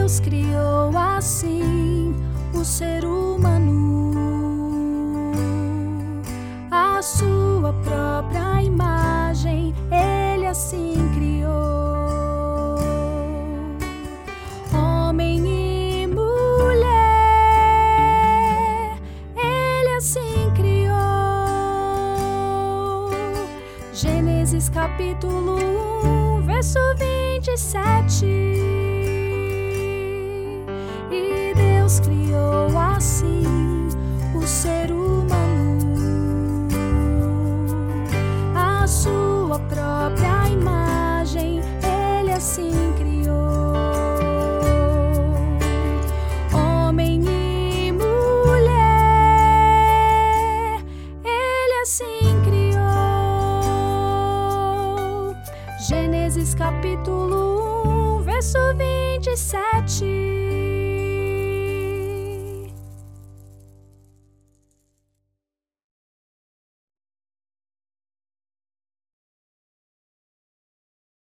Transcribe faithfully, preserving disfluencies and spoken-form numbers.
Deus criou assim o ser humano, a sua própria imagem, Ele assim criou. Homem e mulher, Ele assim criou. Gênesis capítulo um, verso vinte e sete. E Deus criou assim o ser humano, a sua própria imagem, Ele assim criou. Homem e mulher, Ele assim criou. Gênesis capítulo um, verso vinte e sete.